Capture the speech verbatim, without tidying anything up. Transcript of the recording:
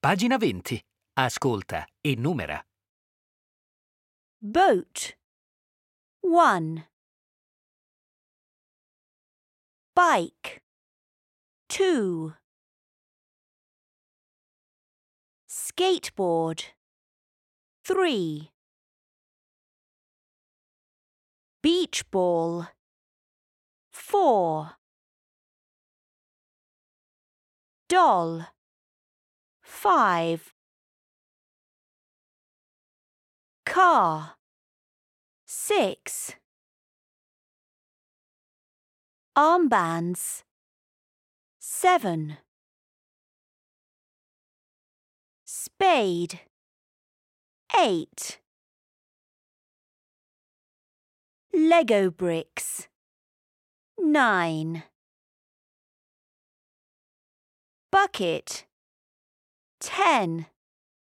Pagina venti. Ascolta e numera. Boat. One. Bike. Two. Skateboard. Three. Beach ball. Four. Doll. Five. Car. Six. Armbands. Seven. Spade. Eight. Lego bricks. Nine. Bucket. Ten.